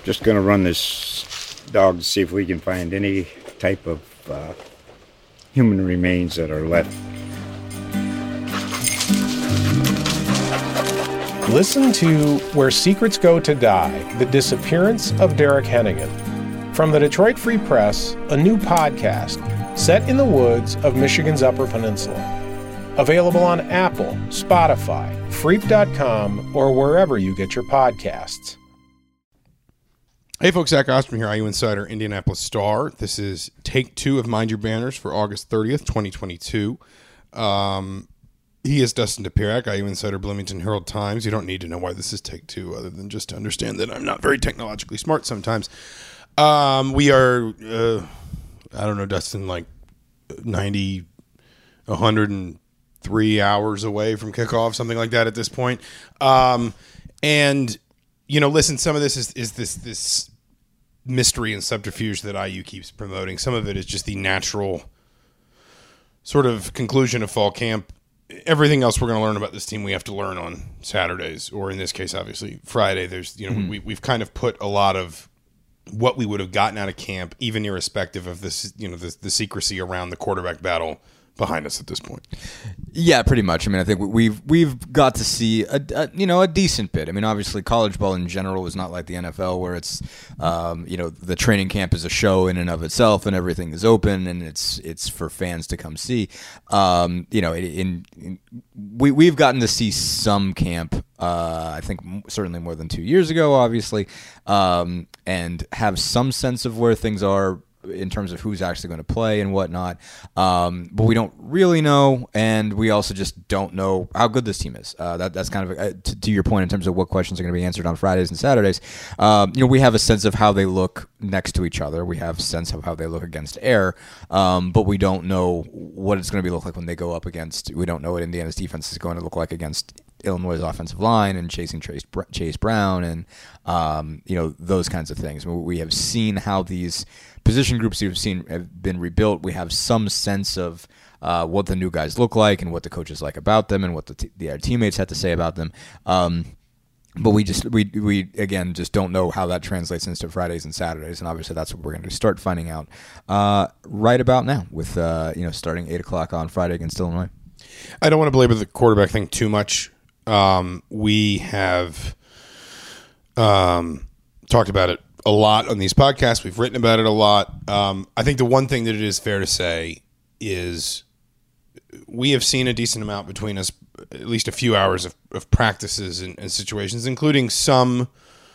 just going to run this dog to see if we can find any type of human remains that are left. Listen to Where Secrets Go to Die, The Disappearance of Derek Hennigan. From the Detroit Free Press, a new podcast set in the woods of Michigan's Upper Peninsula. Available on Apple, Spotify, Freep.com, or wherever you get your podcasts. Hey folks, Zach Ostrom here, IU Insider, Indianapolis Star. This is take 2 of Mind Your Banners for August 30th, 2022. He is Dustin DePirac, IU Insider, Bloomington Herald Times. You don't need to know why this is take 2 other than just to understand that I'm not very technologically smart sometimes. We are, I don't know, Dustin, like 90, 103 hours away from kickoff, something like that at this point. And, you know, listen, some of this is this mystery and subterfuge that IU keeps promoting. Some of it is just the natural sort of conclusion of fall camp. Everything else we're going to learn about this team we have to learn on Saturdays, or in this case, obviously, Friday. There's, you know, we've kind of put a lot of what we would have gotten out of camp, even irrespective of this, you know, the secrecy around the quarterback battle, behind us at this point. Yeah, pretty much. I mean, I think we've got to see a decent bit. I mean, obviously, college ball in general is not like the NFL, where it's the training camp is a show in and of itself, and everything is open, and it's for fans to come see. We've gotten to see some camp. I think certainly more than 2 years ago, obviously, and have some sense of where things are in terms of who's actually going to play and whatnot. But we don't really know, and we also just don't know how good this team is. That's kind of to your point in terms of what questions are going to be answered on Fridays and Saturdays. We have a sense of how they look next to each other. We have a sense of how they look against air, but we don't know what it's going to look like when they go up against. We don't know what Indiana's defense is going to look like against Illinois' offensive line and chasing Chase Brown and those kinds of things. We have seen how these position groups have been rebuilt. We have some sense of what the new guys look like and what the coaches like about them and what the teammates had to say about them. But we again just don't know how that translates into Fridays and Saturdays, and obviously that's what we're going to start finding out right about now with starting 8:00 on Friday against Illinois. I don't want to belabor the quarterback thing too much. We have talked about it a lot on these podcasts. We've written about it a lot. I think the one thing that it is fair to say is we have seen a decent amount between us, at least a few hours of practices and situations, including some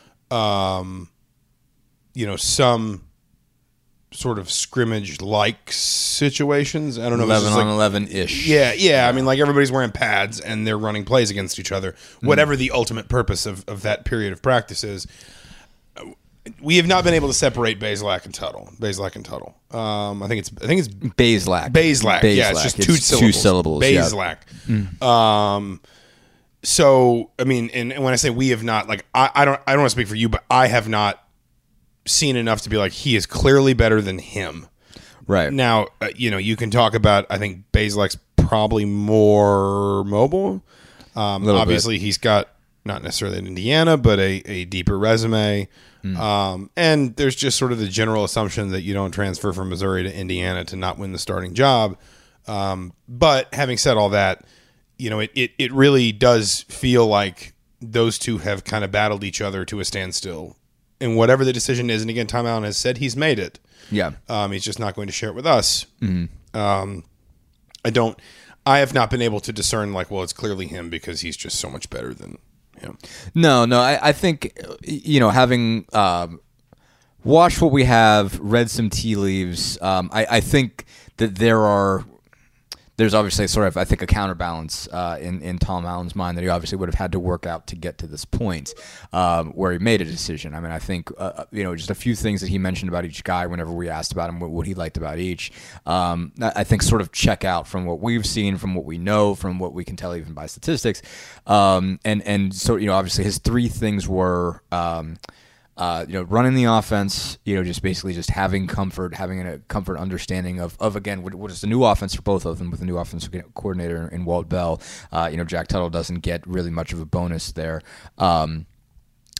sort of scrimmage-like situations. I don't know. 11 on 11-ish. Yeah. I mean, like everybody's wearing pads and they're running plays against each other. Whatever the ultimate purpose of that period of practice is, we have not been able to separate Bazelak and Tuttle. I think it's Bazelak. Bazelak. Yeah, it's just two syllables. Bazelak. Yeah. So I mean, and when I say we have not, like I don't want to speak for you, but I have not seen enough to be like he is clearly better than him. Right. Now, you can talk about, I think Bazelak's probably more mobile. Obviously, he's got not necessarily in Indiana, but a deeper resume. And there's just sort of the general assumption that you don't transfer from Missouri to Indiana to not win the starting job. But having said all that, it really does feel like those two have kind of battled each other to a standstill. And whatever the decision is, and again, Tom Allen has said he's made it. Yeah. He's just not going to share it with us. Mm-hmm. I have not been able to discern it's clearly him because he's just so much better than him. No, I think, having watched what we have, read some tea leaves, I think that there's obviously sort of, I think, a counterbalance in Tom Allen's mind that he obviously would have had to work out to get to this point where he made a decision. I mean, I think, just a few things that he mentioned about each guy whenever we asked about him, what he liked about each, I think sort of check out from what we've seen, from what we know, from what we can tell even by statistics. And so, obviously his three things were running the offense, just basically just having a comfort understanding of again, what is the new offense for both of them with the new offensive coordinator in Walt Bell. Jack Tuttle doesn't get really much of a bonus there.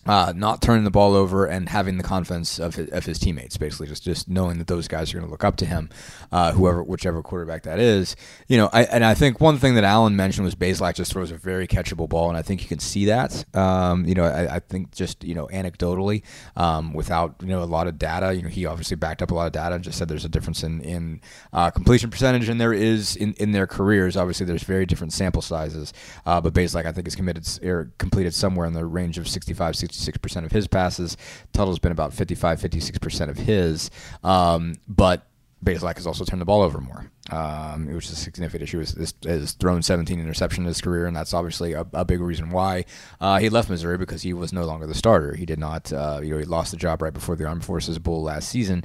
not turning the ball over and having the confidence of his teammates, basically just knowing that those guys are going to look up to him, whichever quarterback that is. I think one thing that Alan mentioned was Bazelak just throws a very catchable ball, and I think you can see that. I think just anecdotally, without a lot of data, he obviously backed up a lot of data and just said there's a difference in completion percentage, and there is in their careers. Obviously, there's very different sample sizes, but Bazelak I think is completed somewhere in the range of 66% of his passes. Tuttle's been about 56% of his, but Bazelak has also turned the ball over more, which is a significant issue. Has thrown 17 interceptions in his career, and that's obviously a big reason why he left Missouri, because he was no longer the starter. He did not, he lost the job right before the Armed Forces Bowl last season.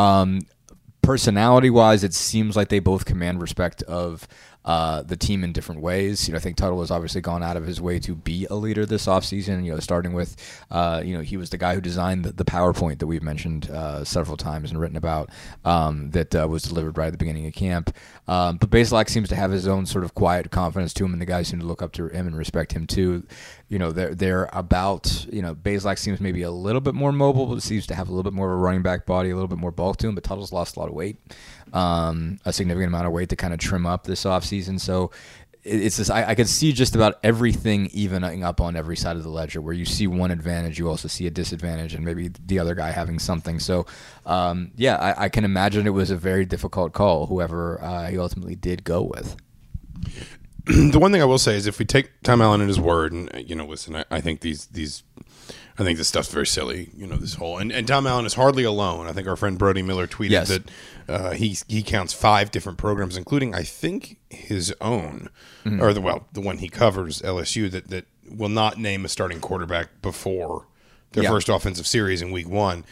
Personality-wise, it seems like they both command respect of the team in different ways. I think Tuttle has obviously gone out of his way to be a leader this offseason, starting with, he was the guy who designed the PowerPoint that we've mentioned several times and written about that was delivered right at the beginning of camp. But Bazelak seems to have his own sort of quiet confidence to him, and the guys seem to look up to him and respect him too. They're about, Bazelak seems maybe a little bit more mobile, but seems to have a little bit more of a running back body, a little bit more bulk to him, but Tuttle's lost a lot of weight, a significant amount of weight to kind of trim up this offseason. So it's this, I could see just about everything evening up on every side of the ledger. Where you see one advantage, you also see a disadvantage, and maybe the other guy having something. So, I can imagine it was a very difficult call, whoever he ultimately did go with. The one thing I will say is, if we take Tom Allen at his word, and listen, I think I think this stuff's very silly. This whole and Tom Allen is hardly alone. I think our friend Brody Miller tweeted that he counts 5 different programs, including I think his own, or the one he covers, LSU, that will not name a starting quarterback before their first offensive series in week 1.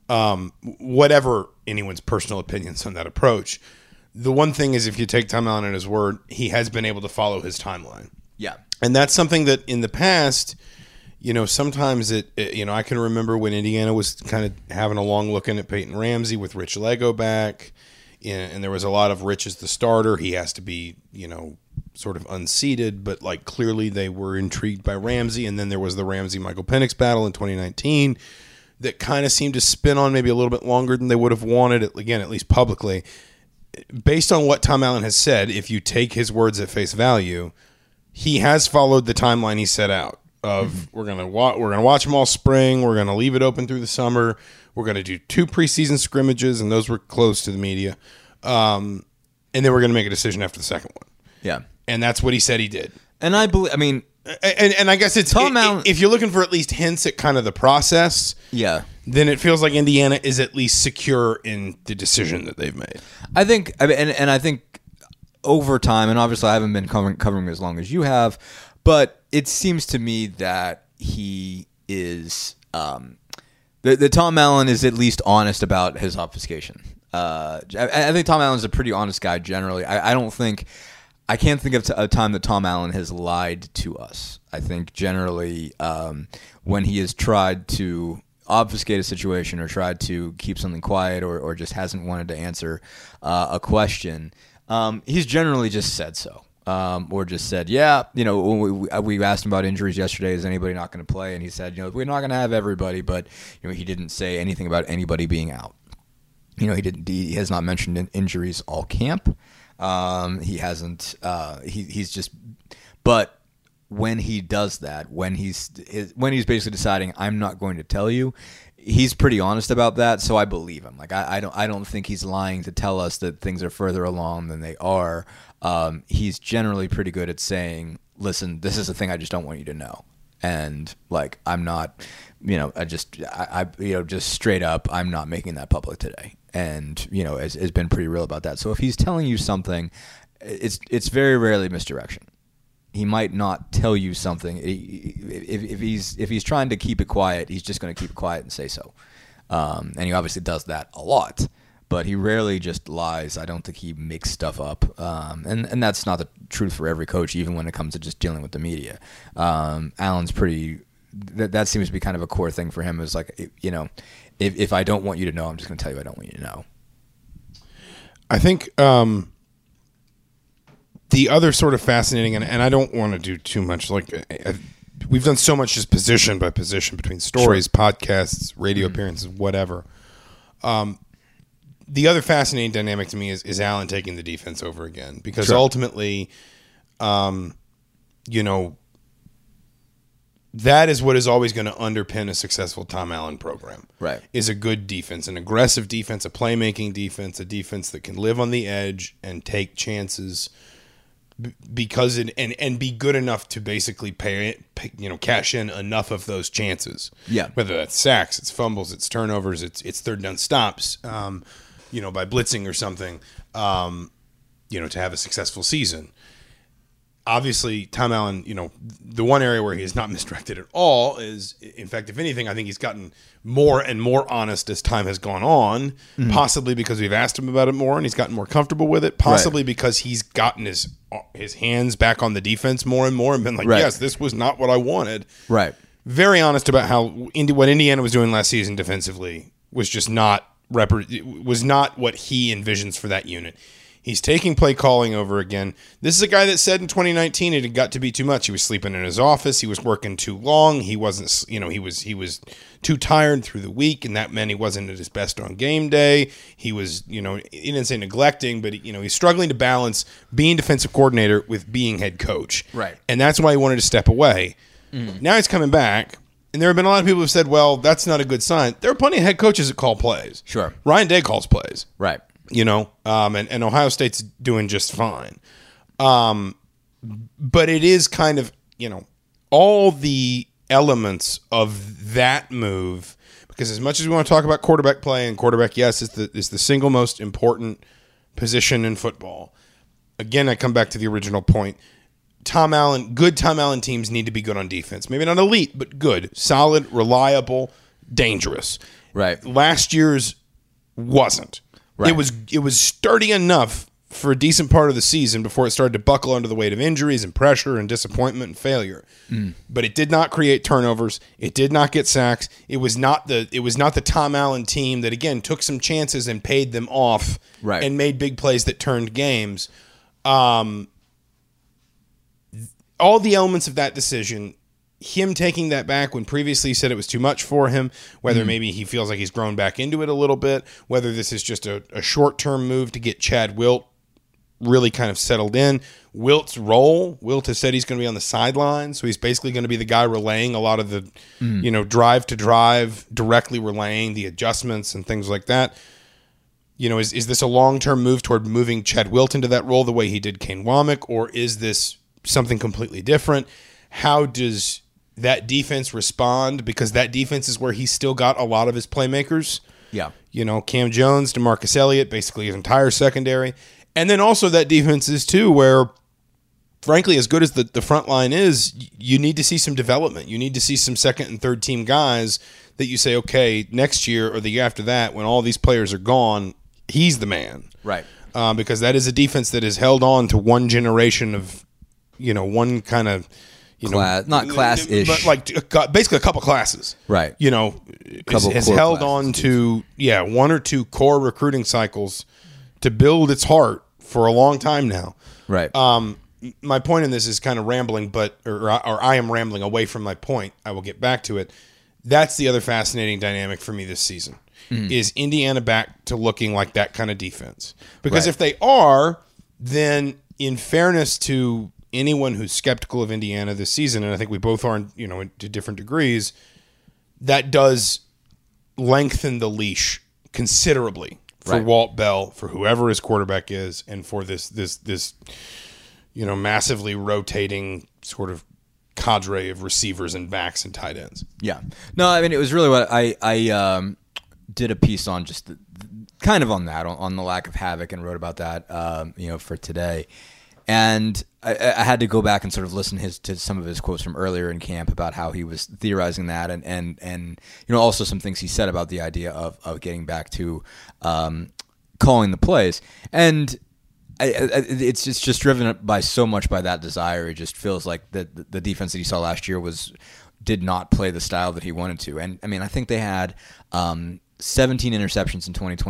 Whatever anyone's personal opinions on that approach. The one thing is, if you take Tom Allen at his word, he has been able to follow his timeline. Yeah. And that's something that in the past, sometimes I can remember when Indiana was kind of having a long look in at Peyton Ramsey with Rich Lego back, and there was a lot of Rich as the starter. He has to be, sort of unseated, but clearly they were intrigued by Ramsey. And then there was the Ramsey-Michael Penix battle in 2019 that kind of seemed to spin on maybe a little bit longer than they would have wanted, again, at least publicly. Based on what Tom Allen has said, if you take his words at face value, he has followed the timeline he set out of we're gonna watch them all spring, we're gonna leave it open through the summer, we're gonna do 2 preseason scrimmages, and those were closed to the media, and then we're gonna make a decision after the second one. Yeah, and that's what he said he did. And I believe, and I guess it's Tom Allen. If you're looking for at least hints at kind of the process, then it feels like Indiana is at least secure in the decision that they've made. I think, and I think over time, and obviously I haven't been covering as long as you have, but it seems to me that he is, the Tom Allen is at least honest about his obfuscation. I think Tom Allen is a pretty honest guy generally. I can't think of a time that Tom Allen has lied to us. I think generally when he has tried to obfuscate a situation or tried to keep something quiet or just hasn't wanted to answer a question, he's generally just said so. Or just said, when we asked him about injuries yesterday, is anybody not going to play? And he said, we're not going to have everybody, but he didn't say anything about anybody being out. He has not mentioned injuries all camp. He hasn't. He's just. But when he does that, when he's basically deciding, I'm not going to tell you, he's pretty honest about that. So I believe him. I don't think he's lying to tell us that things are further along than they are. He's generally pretty good at saying, listen, this is the thing I just don't want you to know. And I'm not, just straight up, I'm not making that public today. And, has been pretty real about that. So if he's telling you something, it's very rarely misdirection. He might not tell you something. If he's trying to keep it quiet, he's just going to keep it quiet and say so. And he obviously does that a lot. But he rarely just lies. I don't think he makes stuff up. And that's not the truth for every coach, even when it comes to just dealing with the media. Allen's pretty... That seems to be kind of a core thing for him, is if I don't want you to know, I'm just going to tell you I don't want you to know. I think the other sort of fascinating, and I don't want to do too much, we've done so much just position by position between stories, podcasts, radio appearances, whatever. The other fascinating dynamic to me is Allen taking the defense over again, because ultimately, you know, that is what is always going to underpin a successful Tom Allen program. Right. Is a good defense, an aggressive defense, a playmaking defense, a defense that can live on the edge and take chances because and be good enough to basically cash in enough of those chances. Yeah. Whether that's sacks, it's fumbles, it's turnovers, it's third down stops, by blitzing or something, to have a successful season. Obviously, Tom Allen, the one area where he is not misdirected at all is, in fact, if anything, I think he's gotten more and more honest as time has gone on, possibly because we've asked him about it more and he's gotten more comfortable with it, possibly because he's gotten his hands back on the defense more and more and been like, yes, this was not what I wanted. Right. Very honest about how what Indiana was doing last season defensively was just not what he envisions for that unit. He's taking play calling over again. This is a guy that said in 2019 it had got to be too much. He was sleeping in his office. He was working too long. He wasn't, he was too tired through the week, and that meant he wasn't at his best on game day. He was, he didn't say neglecting, but he's struggling to balance being defensive coordinator with being head coach. Right. And that's why he wanted to step away. Now he's coming back, and there have been a lot of people who have said, well, that's not a good sign. There are plenty of head coaches that call plays. Sure. Ryan Day calls plays. Right. And Ohio State's doing just fine. But it is kind of, all the elements of that move, because as much as we want to talk about quarterback play, and quarterback, yes, is the single most important position in football. Again, I come back to the original point. Good Tom Allen teams need to be good on defense. Maybe not elite, but good, solid, reliable, dangerous. Right. Last year's wasn't. Right. It was sturdy enough for a decent part of the season before it started to buckle under the weight of injuries and pressure and disappointment and failure. But it did not create turnovers. It did not get sacks. It was not the Tom Allen team that, again, took some chances and paid them off and made big plays that turned games. All the elements of that decision, him taking that back when previously he said it was too much for him, whether maybe he feels like he's grown back into it a little bit, whether this is just a short-term move to get Chad Wilt really kind of settled in. Wilt has said he's going to be on the sideline, so he's basically going to be the guy relaying a lot of the, drive to drive, directly relaying the adjustments and things like that. Is this a long-term move toward moving Chad Wilt into that role the way he did Kane Womack, or is this something completely different? How does that defense respond? Because that defense is where he's still got a lot of his playmakers. Yeah. Cam Jones, DeMarcus Elliott, basically his entire secondary. And then also that defense is too where, frankly, as good as the front line is, you need to see some development. You need to see some second and third team guys that you say, okay, next year or the year after that, when all these players are gone, he's the man. Right. Because that is a defense that has held on to one generation of, one kind of, not class-ish, but like basically a couple classes, right? Has held on to one or two core recruiting cycles to build its heart for a long time now, right? My point in this is kind of rambling, or I am rambling away from my point. I will get back to it. That's the other fascinating dynamic for me this season. Is Indiana back to looking like that kind of defense? Because if they are, then in fairness to anyone who's skeptical of Indiana this season, and I think we both are, to different degrees, that does lengthen the leash considerably for Walt Bell, for whoever his quarterback is, and for this massively rotating sort of cadre of receivers and backs and tight ends. Yeah. No, I mean, it was really what I did a piece on, just kind of on that, on the lack of havoc, and wrote about that, for today. And I had to go back and sort of listen to some of his quotes from earlier in camp about how he was theorizing that, and also some things he said about the idea of getting back to calling the plays. And it's just driven by so much by that desire. It just feels like the defense that he saw last year did not play the style that he wanted to. And I mean, I think they had 17 interceptions in 2020. They had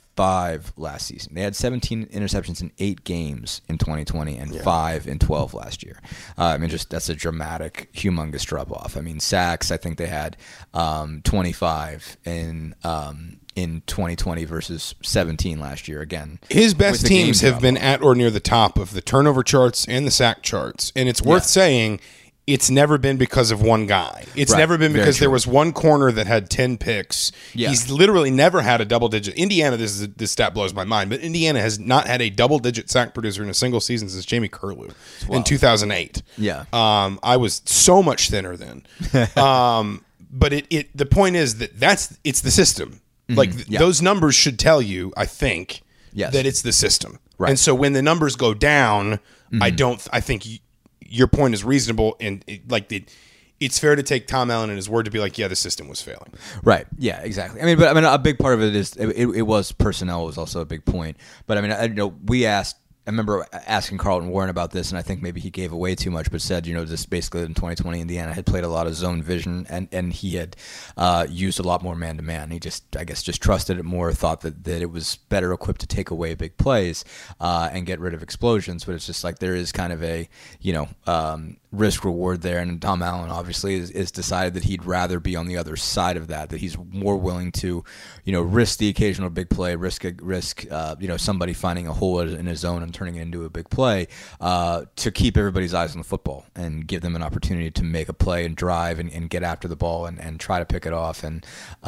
5 last season. They had 17 interceptions in 8 games in 2020 and 5 in 12 last year. I mean, just that's a dramatic, humongous drop off. I mean, sacks, I think they had 25 in 2020 versus 17 last year. Again, his best teams have been at or near the top of the turnover charts and the sack charts, and it's worth saying it's never been because of one guy. It's never been because there was one corner that had 10 picks. Yeah. He's literally never had a double-digit. Indiana, this stat blows my mind, but Indiana has not had a double-digit sack producer in a single season since Jamie Curlew in 2008. Yeah. I was so much thinner then. But the point is that it's the system. Like those numbers should tell you, I think, that it's the system. Right. And so when the numbers go down, I think your point is reasonable, and it's fair to take Tom Allen and his word to be like, yeah, the system was failing. Right. Yeah, exactly. I mean, a big part of it is it was personnel was also a big point. But I mean, I remember asking Carlton Warren about this, and I think maybe he gave away too much, but said, this basically in 2020, Indiana had played a lot of zone vision, and he had used a lot more man-to-man. He just trusted it more, thought that it was better equipped to take away big plays and get rid of explosions. But it's just like there is kind of a, risk-reward there, and Tom Allen obviously is decided that he'd rather be on the other side of that he's more willing to, risk the occasional big play, risk somebody finding a hole in his zone and turning it into a big play to keep everybody's eyes on the football and give them an opportunity to make a play and drive and get after the ball and try to pick it off and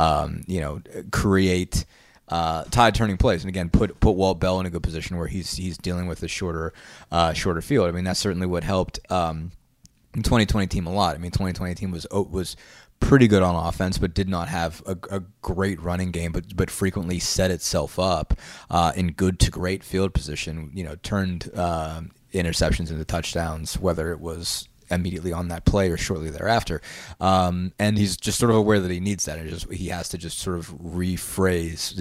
create tide turning plays, and again put Walt Bell in a good position where he's dealing with a shorter field. I mean, that's certainly what helped the 2020 team a lot. I mean, 2020 team was pretty good on offense, but did not have a great running game, but frequently set itself up in good to great field position. Turned interceptions into touchdowns, whether it was immediately on that play or shortly thereafter. And he's just sort of aware that he needs that. He has to just sort of reframe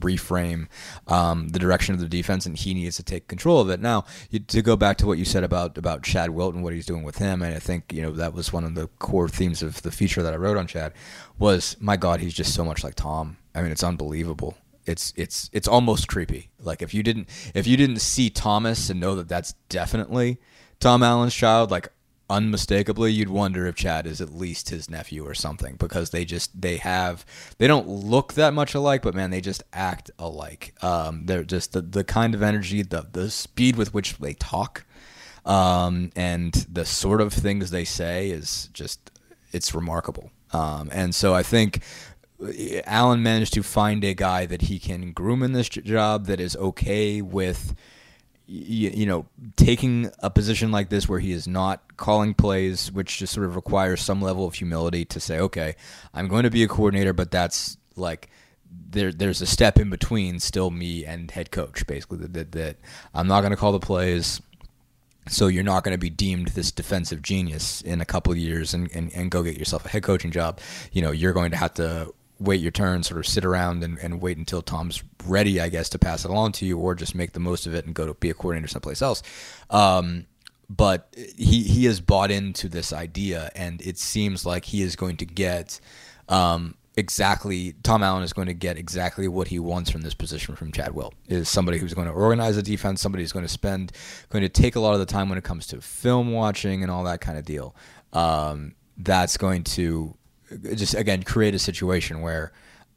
the direction of the defense, and he needs to take control of it. Now, to go back to what you said about Chad Wilton, what he's doing with him, and I think that was one of the core themes of the feature that I wrote on Chad was, my God, he's just so much like Tom. I mean, it's unbelievable. It's almost creepy. Like if you didn't see Thomas and know that that's definitely Tom Allen's child, like unmistakably, you'd wonder if Chad is at least his nephew or something, because they don't look that much alike, but man, they just act alike. They're just the kind of energy, the speed with which they talk, and the sort of things they say is just, it's remarkable. And so I think Allen managed to find a guy that he can groom in this job that is okay with taking a position like this where he is not calling plays, which just sort of requires some level of humility to say, okay, I'm going to be a coordinator, but that's like there's a step in between still me and head coach, basically, that I'm not going to call the plays. So you're not going to be deemed this defensive genius in a couple of years and go get yourself a head coaching job. You're going to have to wait your turn, sort of sit around and wait until Tom's ready, I guess, to pass it along to you, or just make the most of it and go to be a coordinator someplace else. But he has bought into this idea, and it seems like he is going to get Tom Allen is going to get exactly what he wants from this position from Chad Wilt, is somebody who's going to organize a defense, somebody who's going to take a lot of the time when it comes to film watching and all that kind of deal. That's going to just, again, create a situation where,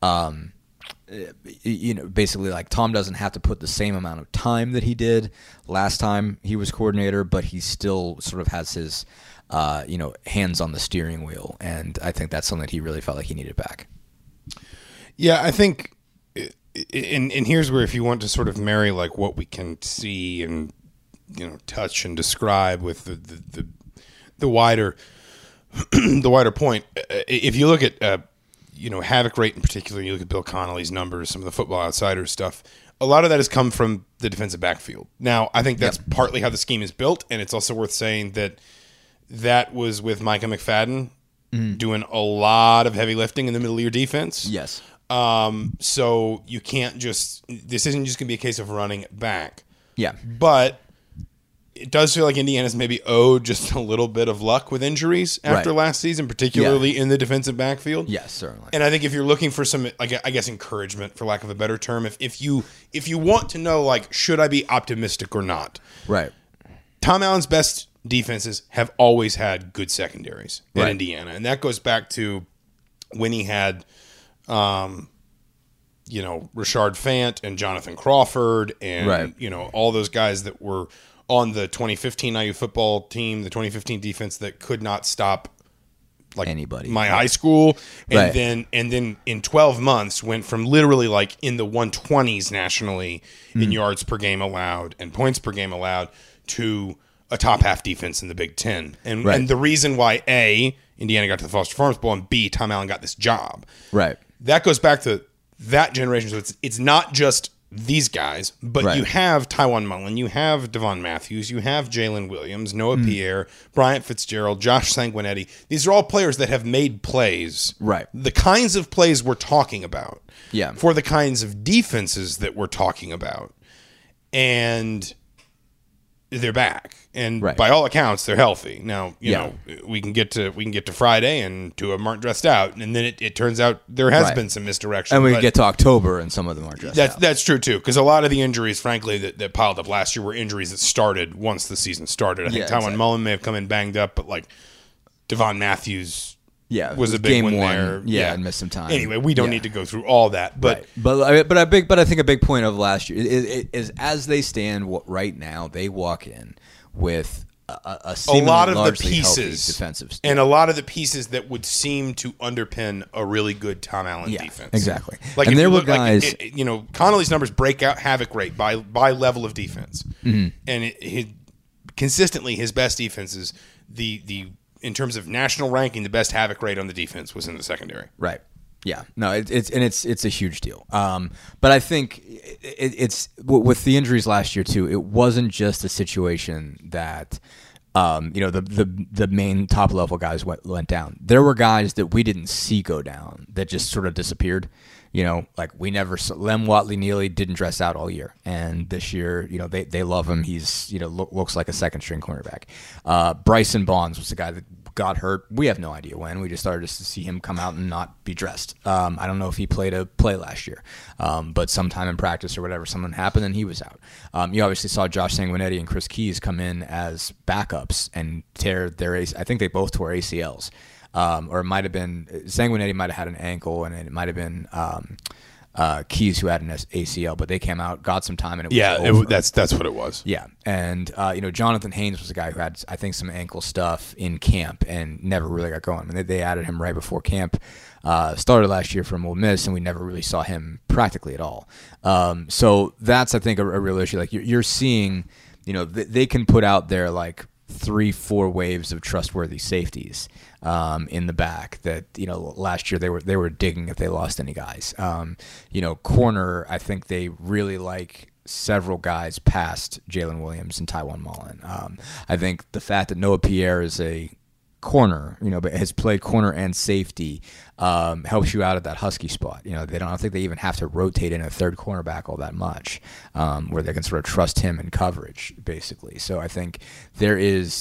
basically, like, Tom doesn't have to put the same amount of time that he did last time he was coordinator, but he still sort of has his, hands on the steering wheel. And I think that's something that he really felt like he needed back. Yeah, I think, and here's where, if you want to sort of marry like what we can see and touch and describe with the wider point, if you look at havoc rate in particular, you look at Bill Connolly's numbers, some of the Football Outsiders stuff, a lot of that has come from the defensive backfield. Now, I think that's partly how the scheme is built, and it's also worth saying that was with Micah McFadden doing a lot of heavy lifting in the middle of your defense. Yes. So you can't this isn't just going to be a case of running it back. Yeah. But it does feel like Indiana's maybe owed just a little bit of luck with injuries after last season, particularly in the defensive backfield. Yes, certainly. And I think if you're looking for some, like, I guess, encouragement, for lack of a better term, if you want to know, like, should I be optimistic or not? Right. Tom Allen's best defenses have always had good secondaries in Indiana, and that goes back to when he had, Rashard Fant and Jonathan Crawford and all those guys that were on the 2015 IU football team, the 2015 defense that could not stop like anybody, my high school, and then in 12 months went from literally like in the 120s nationally in yards per game allowed and points per game allowed to a top half defense in the Big Ten. And the reason why A, Indiana got to the Foster Farms Bowl, and B, Tom Allen got this job. Right. That goes back to that generation. So it's not just these guys, but you have Tywan Mullen, you have Devon Matthews, you have Jalen Williams, Noah Pierre, Bryant Fitzgerald, Josh Sanguinetti. These are all players that have made plays. Right. The kinds of plays we're talking about. Yeah. For the kinds of defenses that we're talking about. And they're back, and by all accounts, they're healthy. Now, you know, we can get to Friday, and two of them aren't dressed out, and then it turns out there has been some misdirection. And we can get to October, and some of them aren't dressed out. That's true too, because a lot of the injuries, frankly, that piled up last year were injuries that started once the season started. I think Tywan Mullen may have come in banged up, but like Devon Matthews. Was a big game one one there. And missed some time. Anyway, we don't need to go through all that, but but I think a big point of last year is as they stand right now, they walk in with a lot of the largely pieces defensive and a lot of the pieces that would seem to underpin a really good Tom Allen defense. Exactly. Like, and if there you were look, guys, Connolly's numbers break out havoc rate by level of defense, and consistently his best defenses in terms of national ranking, the best havoc rate on the defense was in the secondary. Right. Yeah. No, it's a huge deal. But I think it's with the injuries last year too. It wasn't just a situation that the main top level guys went down. There were guys that we didn't see go down that just sort of disappeared. Like we never saw Lem Watley Neely didn't dress out all year, and this year, they love him. He's looks like a second string cornerback. Bryson Bonds was the guy that got hurt. We have no idea when. We just started to see him come out and not be dressed. I don't know if he played a play last year, but sometime in practice or whatever, something happened and he was out. You obviously saw Josh Sanguinetti and Chris Keys come in as backups and tear their. I think they both tore ACLs. Or it might have been Sanguinetti might have had an ankle, and it might have been Keys who had an ACL, but they came out, got some time, and it was over. That's what it was. Yeah, and Jonathan Haynes was a guy who had, I think, some ankle stuff in camp and never really got going. I mean, they added him right before camp started last year from Ole Miss, and we never really saw him practically at all. So that's, I think, a real issue. Like you're seeing, they can put out there like 3-4 waves of trustworthy safeties in the back that last year they were digging if they lost any guys. Corner, I think they really like several guys past Jalen Williams and Tywan Mullen. I think the fact that Noah Pierre is a corner, but has played corner and safety, helps you out at that Husky spot. I don't think they even have to rotate in a third cornerback all that much, where they can sort of trust him in coverage, basically. So I think there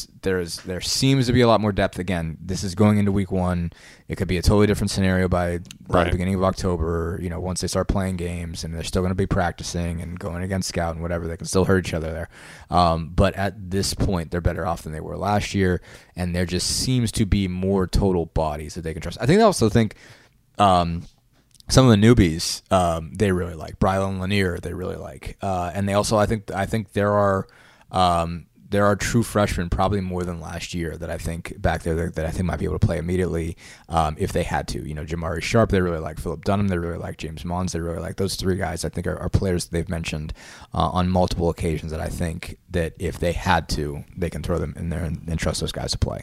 seems to be a lot more depth. Again, this is going into week 1. It could be a totally different scenario by the beginning of October. Once they start playing games, and they're still going to be practicing and going against scout and whatever, they can still hurt each other there. But at this point, they're better off than they were last year, and there just seems to be more total bodies that they can trust. I also think some of the newbies they really like. Brylan Lanier they really like, and they also I think there are true freshmen, probably more than last year, that I think back there that I think might be able to play immediately if they had to. Jamari Sharp they really like, Philip Dunham they really like, James Mons they really like. Those 3 guys I think are players that they've mentioned on multiple occasions that I think that if they had to, they can throw them in there and trust those guys to play.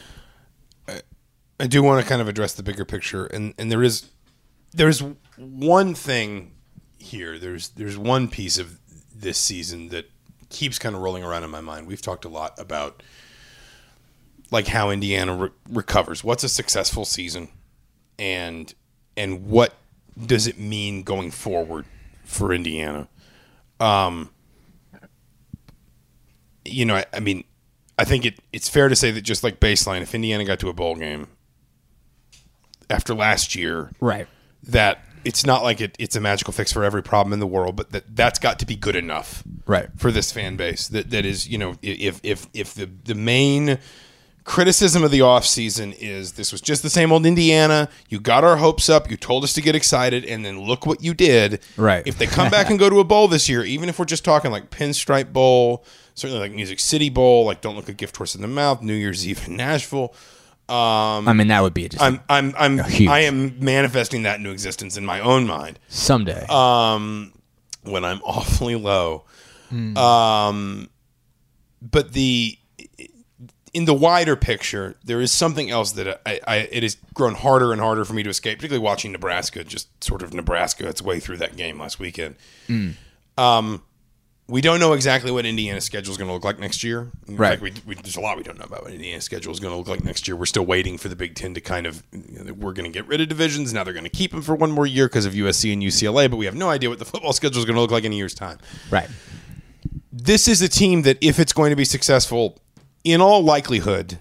I do want to kind of address the bigger picture, and there's one thing here. There's one piece of this season that keeps kind of rolling around in my mind. We've talked a lot about like how Indiana recovers. What's a successful season, and what does it mean going forward for Indiana? I mean, I think it's fair to say that just like baseline, if Indiana got to a bowl game after last year, Right. that it's not like it's a magical fix for every problem in the world, but that's got to be good enough, Right. for this fan base. That is, if the main criticism of the offseason is this was just the same old Indiana, you got our hopes up, you told us to get excited, and then look what you did. Right. If they come back and go to a bowl this year, even if we're just talking like Pinstripe Bowl, certainly like Music City Bowl, like Don't Look a Gift Horse in the Mouth, New Year's Eve in Nashville. I mean, that would be just huge. I am manifesting that into existence in my own mind someday. when I'm awfully low. But in the wider picture, there is something else that it has grown harder and harder for me to escape, particularly watching Nebraska, just sort of Nebraska its way through that game last weekend. We don't know exactly what Indiana's schedule is going to look like next year. In Right. fact, there's a lot we don't know about what Indiana's schedule is going to look like next year. We're still waiting for the Big Ten to kind of, we're going to get rid of divisions. Now they're going to keep them for one more year because of USC and UCLA, but we have no idea what the football schedule is going to look like in a year's time. Right. This is a team that, if it's going to be successful, in all likelihood,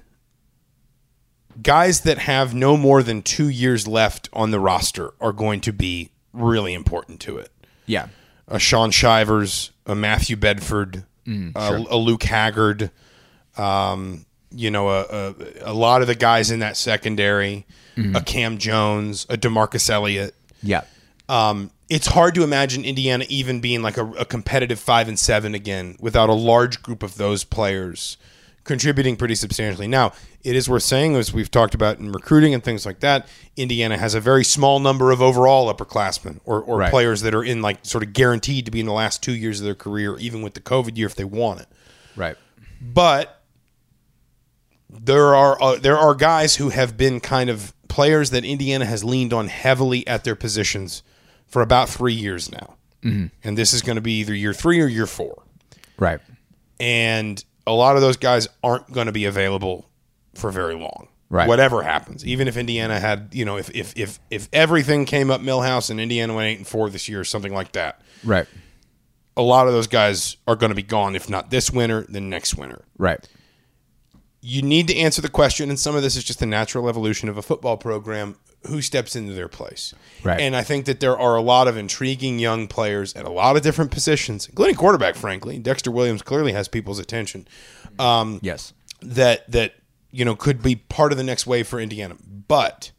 guys that have no more than 2 years left on the roster are going to be really important to it. Yeah. A Sean Shivers, a Matthew Bedford, a Luke Haggard, a lot of the guys in that secondary, a Cam Jones, a DeMarcus Elliott. Yeah. It's hard to imagine Indiana even being like a competitive 5-7 again without a large group of those players contributing pretty substantially. Now, it is worth saying, as we've talked about in recruiting and things like that, Indiana has a very small number of overall upperclassmen or Right. players that are in like sort of guaranteed to be in the last 2 years of their career, even with the COVID year if they want it. Right. But there are guys who have been kind of players that Indiana has leaned on heavily at their positions for about 3 years now. And this is going to be either year 3 or year 4. Right. And a lot of those guys aren't going to be available for very long. Right. Whatever happens, even if Indiana had, if everything came up Millhouse and Indiana went 8-4 this year or something like that, Right. a lot of those guys are going to be gone. If not this winter, then next winter. Right. You need to answer the question, and some of this is just the natural evolution of a football program, who steps into their place. Right. And I think that there are a lot of intriguing young players at a lot of different positions, including quarterback, frankly. Dexter Williams clearly has people's attention. Yes. That could be part of the next wave for Indiana. But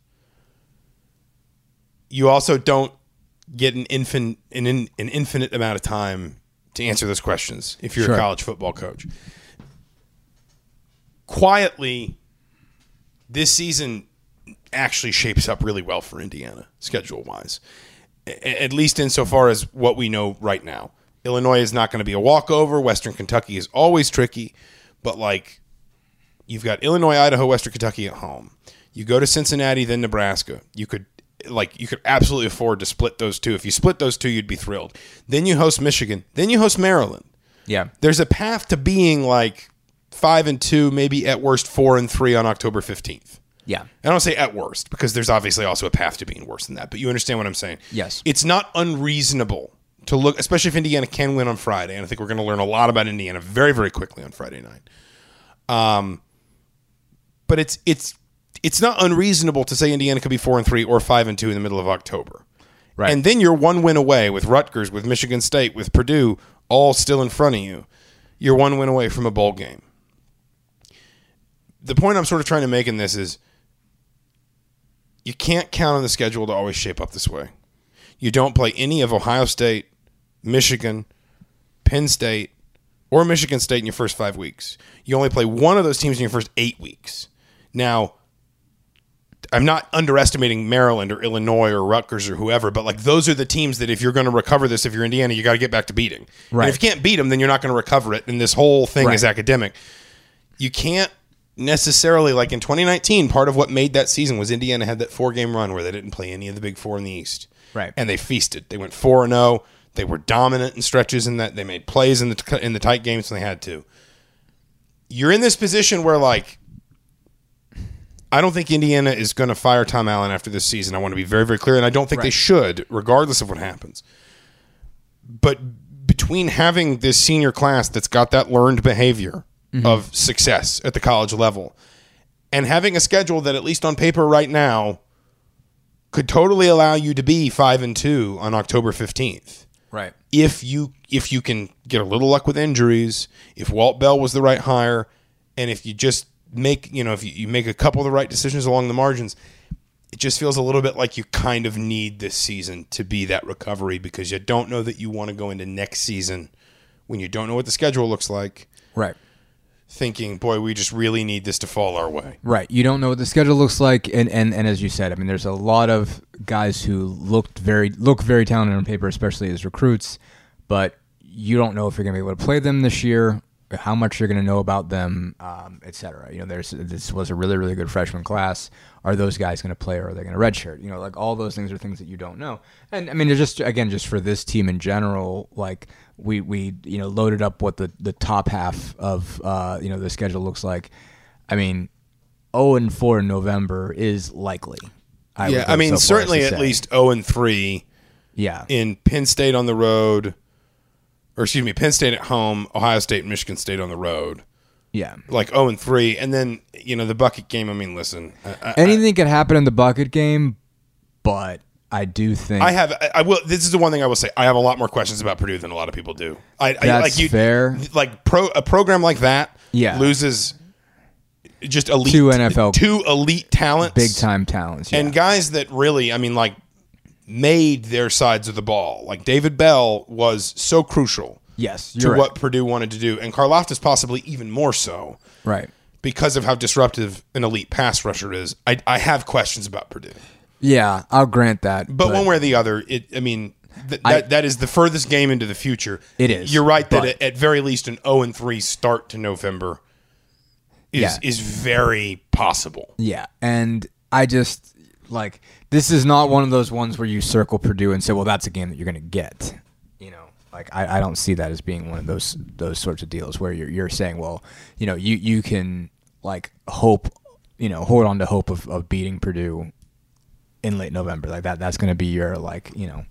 you also don't get an infinite amount of time to answer those questions if you're Sure. a college football coach. Quietly, this season actually shapes up really well for Indiana, schedule-wise, at least insofar as what we know right now. Illinois is not going to be a walkover. Western Kentucky is always tricky, but like you've got Illinois, Idaho, Western Kentucky at home. You go to Cincinnati, then Nebraska. You could absolutely afford to split those two. If you split those two, you'd be thrilled. Then you host Michigan. Then you host Maryland. Yeah. There's a path to being like 5-2, maybe at worst 4-3 on October 15th. Yeah. I don't say at worst because there's obviously also a path to being worse than that, but you understand what I'm saying. Yes. It's not unreasonable to look, especially if Indiana can win on Friday, and I think we're going to learn a lot about Indiana very, very quickly on Friday night. But it's not unreasonable to say Indiana could be 4-3 or 5-2 in the middle of October. Right. And then you're one win away with Rutgers, with Michigan State, with Purdue, all still in front of you. You're one win away from a bowl game. The point I'm sort of trying to make in this is you can't count on the schedule to always shape up this way. You don't play any of Ohio State, Michigan, Penn State, or Michigan State in your first 5 weeks. You only play one of those teams in your first 8 weeks. Now, I'm not underestimating Maryland or Illinois or Rutgers or whoever, but like those are the teams that if you're going to recover this, if you're Indiana, you got to get back to beating. Right. And if you can't beat them, then you're not going to recover it. And this whole thing Right. is academic. You can't necessarily, like in 2019, part of what made that season was Indiana had that 4-game run where they didn't play any of the Big Four in the East. Right. And they feasted. They went 4-0. They were dominant in stretches in that. They made plays in the tight games when they had to. You're in this position where, like, I don't think Indiana is going to fire Tom Allen after this season. I want to be very, very clear, and I don't think they should, regardless of what happens. But between having this senior class that's got that learned behavior of success at the college level and having a schedule that, at least on paper right now, could totally allow you to be 5-2 on October 15th. Right. If you can get a little luck with injuries, if Walt Bell was the right hire, and if you just make, if you make a couple of the right decisions along the margins, it just feels a little bit like you kind of need this season to be that recovery, because you don't know that you want to go into next season when you don't know what the schedule looks like. Right. Thinking, boy, we just really need this to fall our way. Right. You don't know what the schedule looks like, and as you said, I mean, there's a lot of guys who look very talented on paper, especially as recruits, but you don't know if you're going to be able to play them this year, how much you're going to know about them, et cetera. This was a really, really good freshman class. Are those guys going to play, or are they going to redshirt? Like, all those things are things that you don't know. And I mean, just for this team in general, like we loaded up what the top half of the schedule looks like. I mean, 0-4 in November is likely. I mean, certainly at least 0-3. Yeah. In Penn State on the road, or excuse me, Penn State at home, Ohio State and Michigan State on the road. Yeah. Like 0-3. And then, the bucket game, I mean, listen. Anything could happen in the bucket game, but I do think I will. This is the one thing I will say. I have a lot more questions about Purdue than a lot of people do. That's fair. Like a program like that loses just elite two elite talents, big time talents, and guys that really, I mean, like, made their sides of the ball. Like David Bell was so crucial. Yes, to what Purdue wanted to do, and Karlaftis possibly even more so. Right. Because of how disruptive an elite pass rusher is. I have questions about Purdue. Yeah, I'll grant that. But one way or the other, that is the furthest game into the future. It is. You're right that at very least an 0-3 start to November is very possible. Yeah, and I just, like, this is not one of those ones where you circle Purdue and say, well, that's a game that you're going to get. Like, I don't see that as being one of those sorts of deals where you're saying, well, you can, like, hold on to hope of beating Purdue in late November. Like, that's going to be your, like, you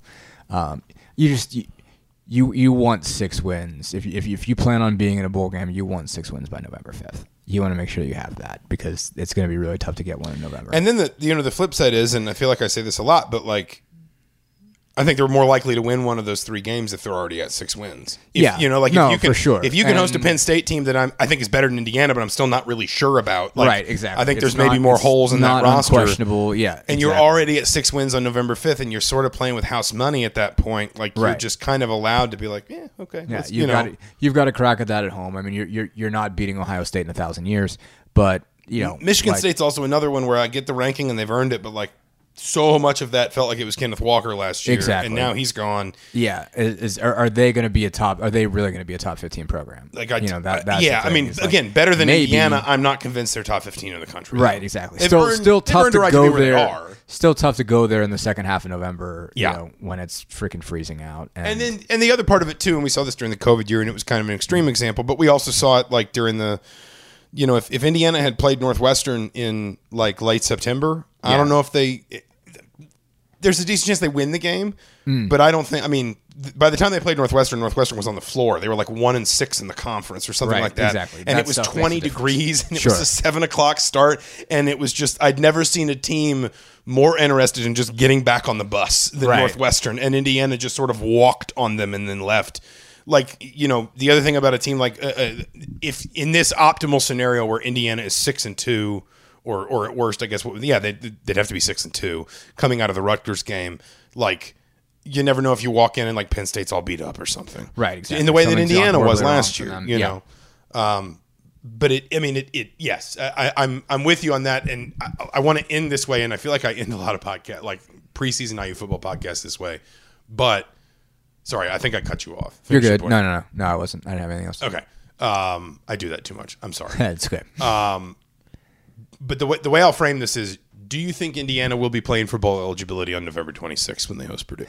want 6 wins. If you plan on being in a bowl game, you want 6 wins by November 5th. You want to make sure you have that, because it's going to be really tough to get one in November. And then the flip side is, and I feel like I say this a lot, but, like, I think they're more likely to win one of those 3 games if they're already at 6 wins. For sure. If you can host a Penn State team that I think is better than Indiana, but I'm still not really sure about. Like, right, exactly. I think there's maybe more holes in that roster. Unquestionable, yeah. And you're already at 6 wins on November 5th, and you're sort of playing with house money at that point. Like, you're just kind of allowed to be like, yeah, okay. Yeah, you've got a crack at that at home. I mean, you're not beating Ohio State in 1,000 years, but Michigan State's also another one where I get the ranking and they've earned it, but, like, so much of that felt like it was Kenneth Walker last year, and now he's gone. Yeah, are they going to be a top? Are they really going to be a top 15 program? Like, I mean, again, better than Indiana. I'm not convinced they're top 15 in the country. Right, exactly. Still tough to go there. Still tough to go there in the second half of November. When it's freaking freezing out. And the other part of it too, and we saw this during the COVID year, and it was kind of an extreme example, but we also saw it like during the. If Indiana had played Northwestern in, like, late September, I don't know if there's a decent chance they win the game, but I don't think. I mean, by the time they played Northwestern was on the floor. They were like 1-6 in the conference or something like that. Exactly. And it was 20 degrees, and it was a 7:00 start, and it was just I'd never seen a team more interested in just getting back on the bus than Northwestern, and Indiana just sort of walked on them and then left. Like, the other thing about a team like if in this optimal scenario where Indiana is 6-2. Or at worst, I guess. They'd have to be 6-2 coming out of the Rutgers game. Like, you never know if you walk in and, like, Penn State's all beat up or something. Right, exactly. In the way that Indiana was last year, know. But yes, I'm with you on that, and I want to end this way, and I feel like I end a lot of podcasts, like preseason IU football podcasts, this way. But sorry, I think I cut you off. You're good. No, I wasn't. I didn't have anything else. Okay. I do that too much. I'm sorry. It's good. But the way I'll frame this is, do you think Indiana will be playing for bowl eligibility on November 26th when they host Purdue?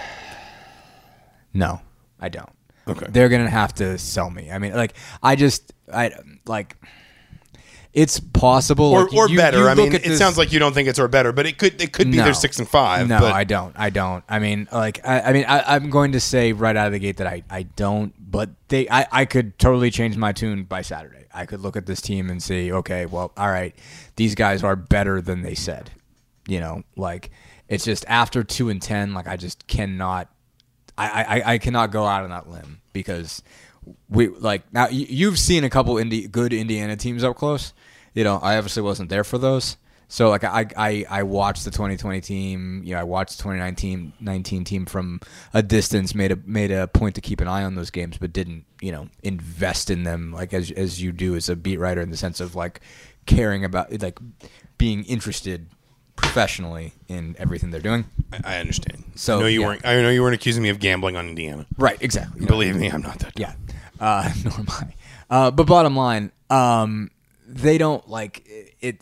No, I don't. Okay. They're going to have to sell me. I mean, like, It's possible, or like, better. You I mean, look at it sounds like you don't think it's or better, but it could be their 6-5. No, but I don't. I mean, like, I'm going to say right out of the gate that I don't. But I could totally change my tune by Saturday. I could look at this team and say, okay, well, all right, these guys are better than they said. You know, like, it's just after 2-10, like, I just cannot. I cannot go out on that limb because we like now you've seen a couple good Indiana teams up close. You know, I obviously wasn't there for those. So like I watched the 2020 team. You know, I watched the 2019 team from a distance. Made a point to keep an eye on those games, but didn't, you know, invest in them like as you do as a beat writer, in the sense of like caring about, like, being interested professionally in everything they're doing. I understand. So I know you weren't accusing me of gambling on Indiana. Right, exactly. Believe me, I'm not that dumb. Yeah, nor am I. But bottom line, they don't like it.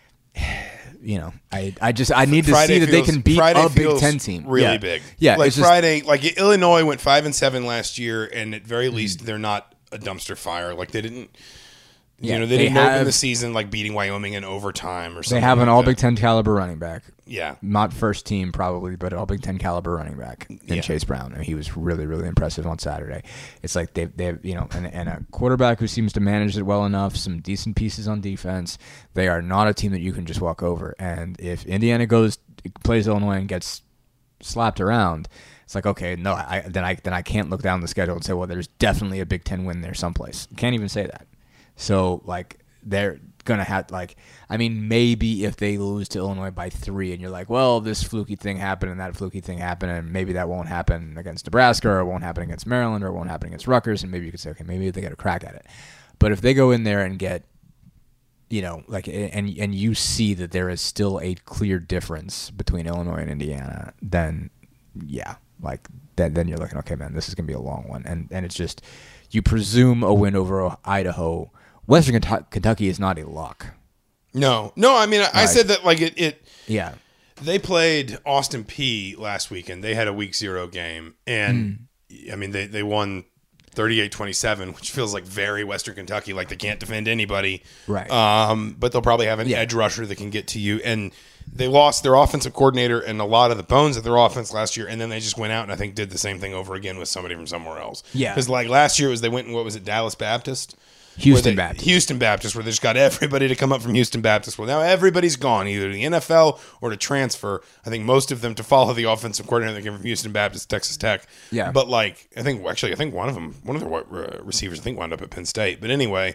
You know, I need to see that they can beat a Big Ten team. Really big. Yeah, like it's just, Friday, like Illinois went 5-7 last year, and at very least they're not a dumpster fire. Like they didn't. Yeah, they didn't open the season like beating Wyoming in overtime or something. They have an like all that. Big Ten caliber running back. Yeah. Not first team probably, but all Big Ten caliber running back in Chase Brown. And he was really, really impressive on Saturday. It's like they have, you know, and a quarterback who seems to manage it well enough, some decent pieces on defense. They are not a team that you can just walk over. And if Indiana plays Illinois and gets slapped around, it's like, okay, no, then I can't look down the schedule and say, well, there's definitely a Big Ten win there someplace. Can't even say that. So, like, they're going to have, like, I mean, maybe if they lose to Illinois by 3 and you're like, well, this fluky thing happened and that fluky thing happened, and maybe that won't happen against Nebraska, or it won't happen against Maryland, or it won't happen against Rutgers, and maybe you could say, okay, maybe they get a crack at it. But if they go in there and get, you know, like, and you see that there is still a clear difference between Illinois and Indiana, then, yeah, like, then you're looking, okay, man, this is going to be a long one. And it's just, you presume a win over Idaho. Western Kentucky is not a lock. No. I mean, I said that like it. Yeah. They played Austin Peay last weekend. They had a week 0 game, and I mean they won 38-27, which feels like very Western Kentucky. Like they can't defend anybody, right? But they'll probably have an edge rusher that can get to you. And they lost their offensive coordinator and a lot of the bones of their offense last year, and then they just went out and I think did the same thing over again with somebody from somewhere else. Yeah, because like last year they went and what was it, Dallas Baptist. Houston Baptist, where they just got everybody to come up from Houston Baptist. Well, now everybody's gone, either to the NFL or to transfer. I think most of them to follow the offensive coordinator that came from Houston Baptist, Texas Tech. Yeah. But like, I think one of their receivers, wound up at Penn State. But anyway,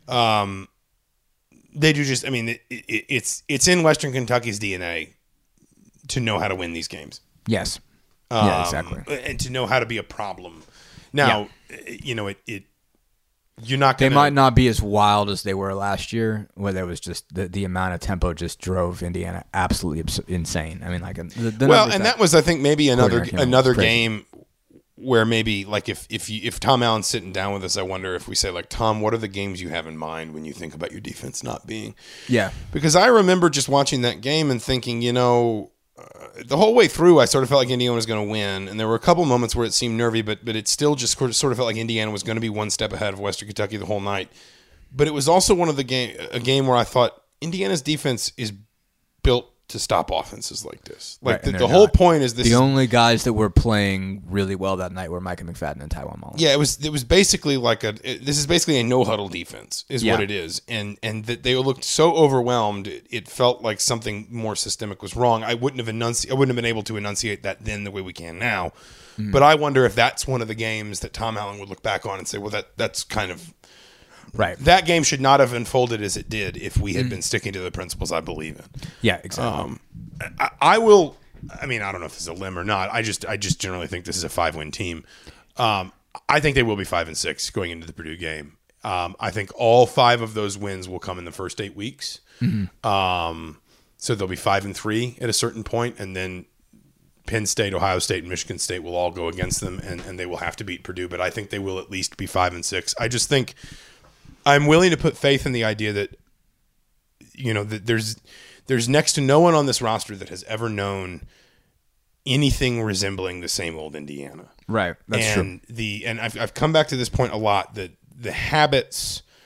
they do just. I mean, it's in Western Kentucky's DNA to know how to win these games. Yes. Yeah, exactly. And to know how to be a problem. Now, you know it. You're not gonna, they might not be as wild as they were last year, where there was just the amount of tempo just drove Indiana absolutely insane. I mean, like that was, I think, maybe another game where maybe like if Tom Allen's sitting down with us, I wonder if we say like, Tom, what are the games you have in mind when you think about your defense not being? Yeah, because I remember just watching that game and thinking, you know. The whole way through, I sort of felt like Indiana was going to win, and there were a couple moments where it seemed nervy, but it still just sort of felt like Indiana was going to be one step ahead of Western Kentucky the whole night. But it was also one of a game where I thought Indiana's defense is built to stop offenses like this. Like right, the whole point is this. The only guys that were playing really well that night were Micah McFadden and Tywan Mullins. Yeah, it was basically like this is basically a no huddle defense is what it is, and that they looked so overwhelmed. It felt like something more systemic was wrong. I wouldn't have been able to enunciate that then the way we can now. But I wonder if that's one of the games that Tom Allen would look back on and say, well, that's kind of. Right. That game should not have unfolded as it did if we had been sticking to the principles I believe in. Yeah, exactly. I will. I mean, I don't know if this is a limb or not. I just generally think this is a 5-win team. I think they will be 5-6 going into the Purdue game. I think all 5 of those wins will come in the first 8 weeks. Mm-hmm. So they'll be 5-3 at a certain point, and then Penn State, Ohio State, and Michigan State will all go against them, and they will have to beat Purdue. But I think they will at least be 5-6. I just think. I'm willing to put faith in the idea that, you know, that there's next to no one on this roster that has ever known anything resembling the same old Indiana. Right. That's true. And I've come back to this point a lot, that the habits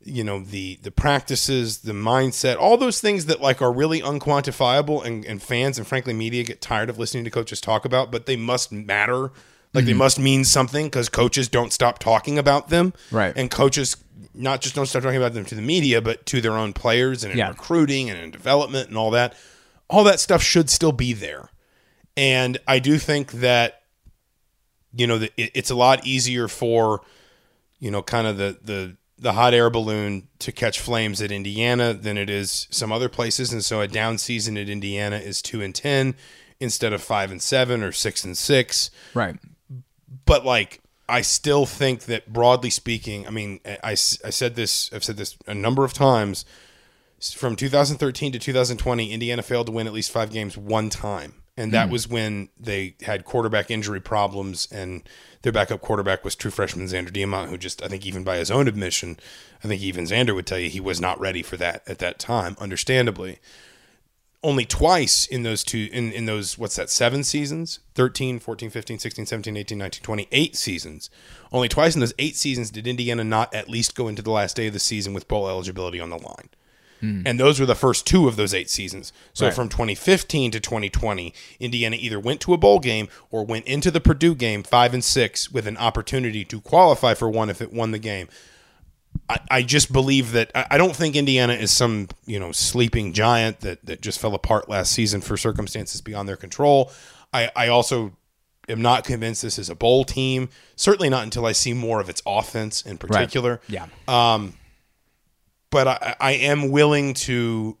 the practices, the mindset, all those things that like are really unquantifiable and fans and frankly media get tired of listening to coaches talk about, but they must matter. Like they must mean something because coaches don't stop talking about them. Right. And coaches not just don't stop talking about them to the media, but to their own players and in recruiting and in development and all that. All that stuff should still be there. And I do think that, it's a lot easier for, kind of the hot air balloon to catch flames at Indiana than it is some other places. And so a down season at Indiana is 2-10 instead of 5-7 or 6-6. Right. But like, I still think that broadly speaking, I mean, I've said this a number of times. From 2013 to 2020, Indiana failed to win at least 5 games one time. And that was when they had quarterback injury problems, and their backup quarterback was true freshman Xander Diamant, who just, I think even by his own admission, I think even Xander would tell you he was not ready for that at that time, understandably. Only twice in those 7 seasons, 13, 14, 15, 16, 17, 18, 19, 20, 8 seasons. Only twice in those 8 seasons did Indiana not at least go into the last day of the season with bowl eligibility on the line. And those were the first 2 of those 8 seasons. So from 2015 to 2020, Indiana either went to a bowl game or went into the Purdue game 5-6 with an opportunity to qualify for one if it won the game. I just believe that I don't think Indiana is some sleeping giant that just fell apart last season for circumstances beyond their control. I also am not convinced this is a bowl team. Certainly not until I see more of its offense in particular. Right. Yeah. But I am willing to.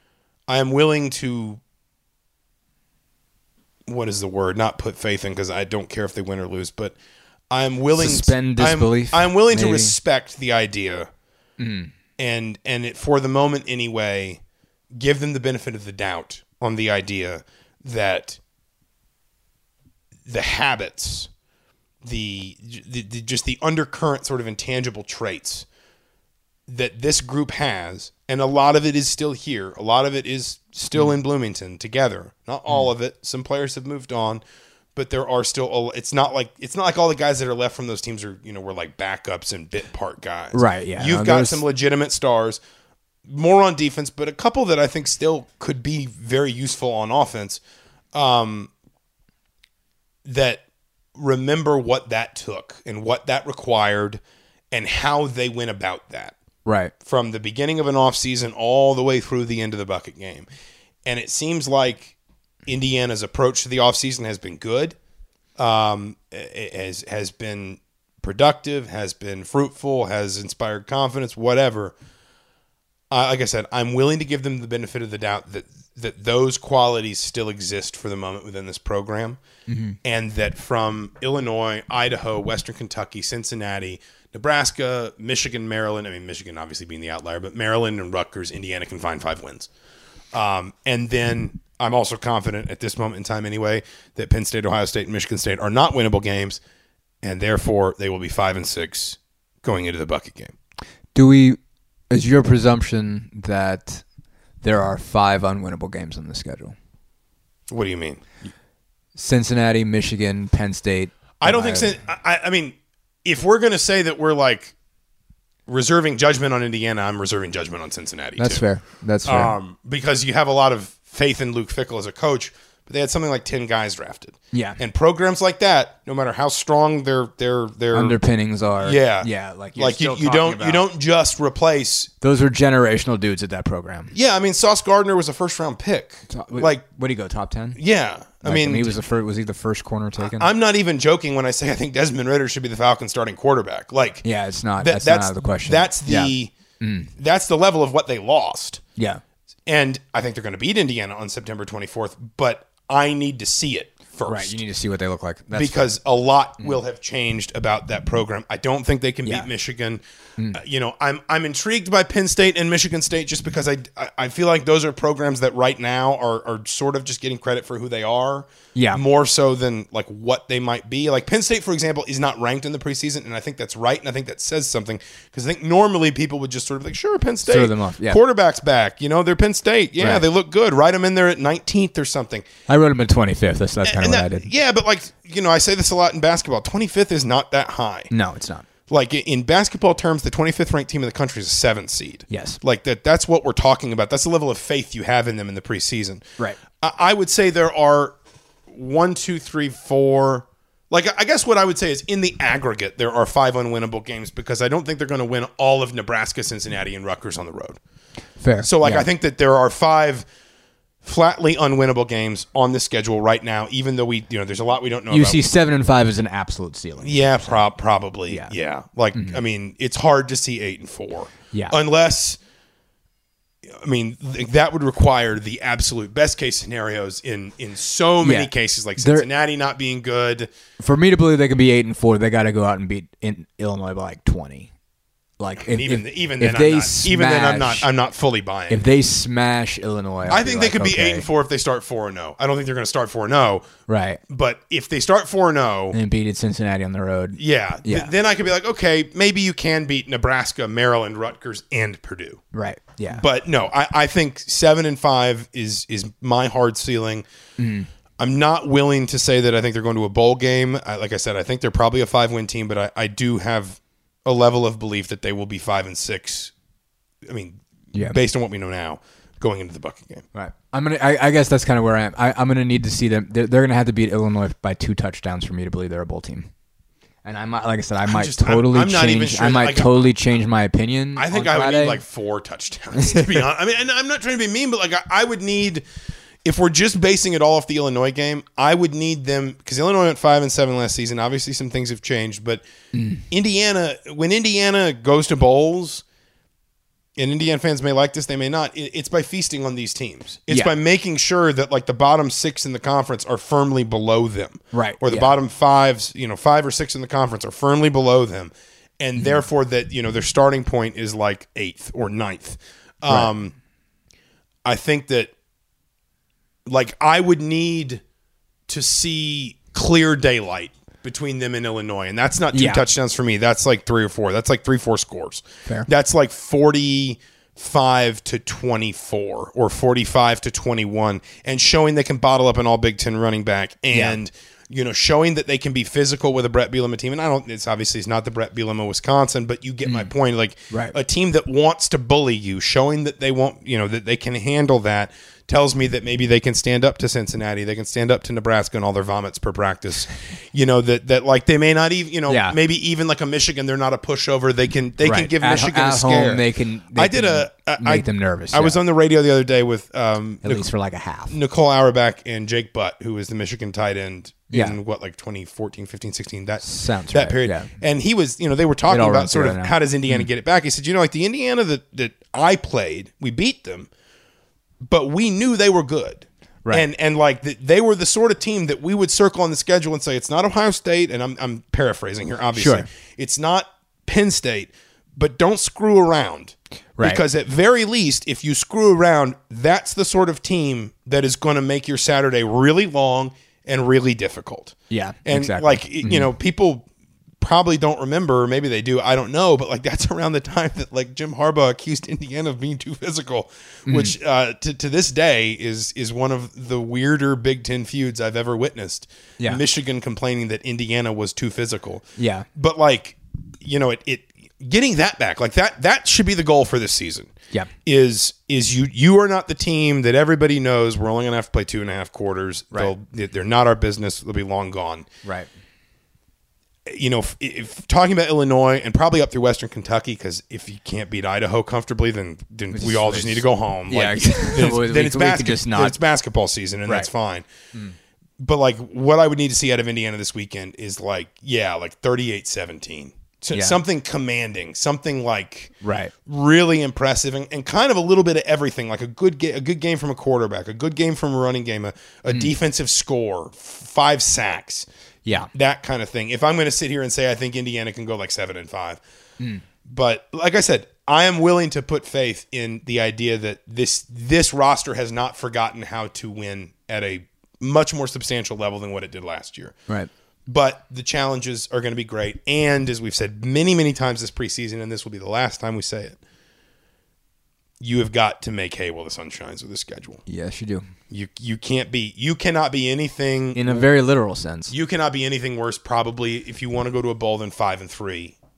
What is the word? Not put faith in, because I don't care if they win or lose. But I'm willing suspend disbelief. I'm willing to respect the idea, and it, for the moment anyway, give them the benefit of the doubt on the idea that the habits, the just the undercurrent sort of intangible traits that this group has, and a lot of it is still here. A lot of it is still in Bloomington together. Not all of it. Some players have moved on, but there are still. It's not like all the guys that are left from those teams are were like backups and bit part guys. Right. Yeah. You've got some legitimate stars, more on defense, but a couple that I think still could be very useful on offense. That remember what that took and what that required, and how they went about that. Right. From the beginning of an offseason all the way through the end of the bucket game. And it seems like Indiana's approach to the offseason has been good, has been productive, has been fruitful, has inspired confidence, whatever. Like I said, I'm willing to give them the benefit of the doubt that those qualities still exist for the moment within this program, and that from Illinois, Idaho, Western Kentucky, Cincinnati, Nebraska, Michigan, Maryland, I mean, Michigan obviously being the outlier, but Maryland and Rutgers, Indiana can find 5 wins. And then I'm also confident at this moment in time anyway that Penn State, Ohio State, and Michigan State are not winnable games, and therefore they will be 5-6 going into the bucket game. Is your presumption that there are 5 unwinnable games on the schedule? What do you mean? Cincinnati, Michigan, Penn State. I don't think I mean, if we're going to say that we're like reserving judgment on Indiana, I'm reserving judgment on Cincinnati. That's fair. That's fair. Because you have a lot of faith in Luke Fickell as a coach, but they had something like 10 guys drafted. Yeah. And programs like that, no matter how strong their underpinnings are. Yeah. Yeah. Like you don't just replace. Those are generational dudes at that program. Yeah. I mean, Sauce Gardner was a first round pick. What did he go, top 10? Yeah. I mean, he was the first corner taken? I'm not even joking when I say I think Desmond Ridder should be the Falcons starting quarterback. Like, yeah, it's not. That's not out of the question. That's that's the level of what they lost. Yeah. And I think they're going to beat Indiana on September 24th, but I need to see it first. Right, you need to see what they look like. Because a lot will have changed about that program. I don't think they can beat Michigan. I'm intrigued by Penn State and Michigan State just because I feel like those are programs that right now are sort of just getting credit for who they are. Yeah. More so than like what they might be. Like Penn State, for example, is not ranked in the preseason, and I think that's right, and I think that says something because I think normally people would just sort of like, sure, Penn State, throw them off. Yeah. Quarterback's back. They're Penn State. Yeah, right. They look good. Write them in there at 19th or something. I wrote them at 25th. That's kind of what I did. Yeah, but I say this a lot in basketball. 25th is not that high. No, it's not. Like in basketball terms, the 25th ranked team in the country is a 7th seed. Yes. Like that's what we're talking about. That's the level of faith you have in them in the preseason. Right. I would say there are 1, 2, 3, 4. Like, I guess what I would say is in the aggregate, there are 5 unwinnable games because I don't think they're going to win all of Nebraska, Cincinnati, and Rutgers on the road. Fair. So, I think that there are 5 flatly unwinnable games on the schedule right now, even though there's a lot we don't know you about. see 7 and 5 as an absolute ceiling. Yeah, probably. Yeah. Yeah. Like, I mean, it's hard to see 8 and 4. Yeah. Unless, I mean, that would require the absolute best case scenarios in so many cases, like Cincinnati not being good. For me to believe they can be 8 and 4, they got to go out and beat Illinois by like 20. Like even then, I'm not fully buying. If they smash Illinois, I think they could be 8 and 4 if they start 4-0. I don't think they're going to start 4-0. Right. But if they start 4-0 and beat Cincinnati on the road, then I could be like, okay, maybe you can beat Nebraska, Maryland, Rutgers, and Purdue. Right. Yeah. But no, I think 7 and 5 is my hard ceiling. I'm not willing to say that I think they're going to a bowl game. Like I said, I think they're probably a 5-win team, but I do have a level of belief that they will be 5 and 6. I mean, based on what we know now, going into the Bucket game. Right. I guess that's kind of where I am. I'm gonna need to see them. They're gonna have to beat Illinois by 2 touchdowns for me to believe they're a bowl team. And I might, like I said, I might totally change. Not even sure totally change my opinion. I think I would need like 4 touchdowns to be honest. I mean, and I'm not trying to be mean, but like I would need. If we're just basing it all off the Illinois game, I would need them because Illinois went 5 and 7 last season. Obviously, some things have changed, but Indiana, when Indiana goes to bowls, and Indiana fans may like this, they may not. It's by feasting on these teams. It's by making sure that like the bottom 6 in the conference are firmly below them, right? Or the bottom 5s, 5 or 6 in the conference are firmly below them, and therefore that their starting point is like 8th or 9th. Right. I think that. Like, I would need to see clear daylight between them and Illinois. And that's not 2 touchdowns for me. That's like 3 or 4. That's like 3-4 scores. Fair. That's like 45-24 or 45-21. And showing they can bottle up an all Big Ten running back. And, showing that they can be physical with a Brett Bielema team. And it's not the Brett Bielema Wisconsin, but you get my point. Like, a team that wants to bully you, showing that they won't, that they can handle that. Tells me that maybe they can stand up to Cincinnati, they can stand up to Nebraska and all their vomits per practice. That like they may not even, maybe even like a Michigan, they're not a pushover. They can give Michigan a scare. Home, they can make them nervous. I was on the radio the other day with at least for like a half. Nicole Auerbach and Jake Butt, who was the Michigan tight end in 2014, 15, 16, that period. Yeah. And he was, they were talking about sort of how does Indiana get it back. He said, like the Indiana that I played, we beat them. But we knew they were good. Right. And like they were the sort of team that we would circle on the schedule and say, it's not Ohio State, and I'm paraphrasing here, obviously. Sure. It's not Penn State, but don't screw around. Right. Because at very least, if you screw around, that's the sort of team that is going to make your Saturday really long and really difficult. Yeah, and exactly. Like, people probably don't remember, or maybe they do, I don't know, but like that's around the time that like Jim Harbaugh accused Indiana of being too physical, which to this day is one of the weirder Big Ten feuds I've ever witnessed. Yeah. Michigan complaining that Indiana was too physical. Yeah. But like, it getting that back, like that should be the goal for this season. Yeah. Is you are not the team that everybody knows we're only gonna have to play 2.5 quarters. Right. They're not our business, they'll be long gone. Right. If talking about Illinois and probably up through Western Kentucky, because if you can't beat Idaho comfortably, then we all just need to go home. Yeah, like, then it's basketball season, and that's fine. But like, what I would need to see out of Indiana this weekend is like 38-17. So something commanding, something like really impressive, and kind of a little bit of everything, like a good game from a quarterback, a good game from a running game, a defensive score, 5 sacks. Yeah, that kind of thing. If I'm going to sit here and say I think Indiana can go like 7 and 5, but like I said, I am willing to put faith in the idea that this roster has not forgotten how to win at a much more substantial level than what it did last year. Right. But the challenges are going to be great, and as we've said many, many times this preseason, and this will be the last time we say it, you have got to make hay while the sun shines with the schedule. Yes, you do. You cannot be anything in a very literal sense. You cannot be anything worse, probably, if you want to go to a bowl than 5 and 3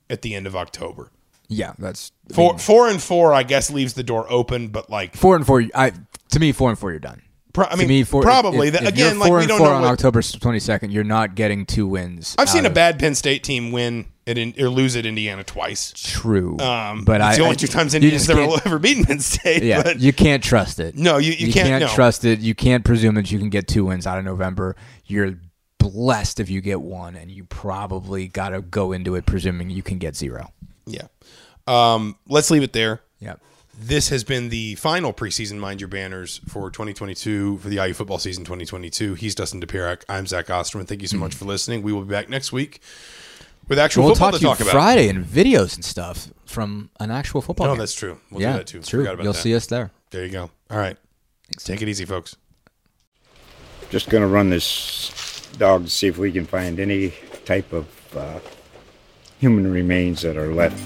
at the end of October. Yeah, that's 4-4. I guess leaves the door open, but like 4-4. To me, 4-4, you're done. Probably. If Again, you're like we don't know on October 22nd, you're not getting 2 wins. I've seen a bad Penn State team win or lose at Indiana twice. True, but it's the only 2 times Indiana's ever beaten Penn State. Yeah, but you can't trust it. No, you can't trust it. You can't presume that you can get 2 wins out of November. You're blessed if you get 1, and you probably got to go into it presuming you can get 0. Yeah. Let's leave it there. Yeah. This has been the final preseason Mind Your Banners for 2022 for the IU football season 2022. He's Dustin DePierac. I'm Zach Osterman. Thank you so much for listening. We will be back next week with actual football to talk about. Friday and videos and stuff from an actual football game. No, that's true. We'll do that too. True. You'll see us there. There you go. All right. Thanks. Take it easy, folks. Just going to run this dog to see if we can find any type of human remains that are left.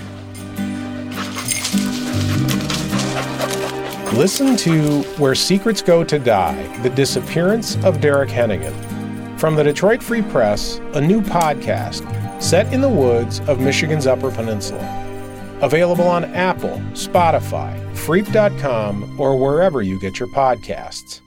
Listen to Where Secrets Go to Die, The Disappearance of Derek Hennigan. From the Detroit Free Press, a new podcast set in the woods of Michigan's Upper Peninsula. Available on Apple, Spotify, Freep.com, or wherever you get your podcasts.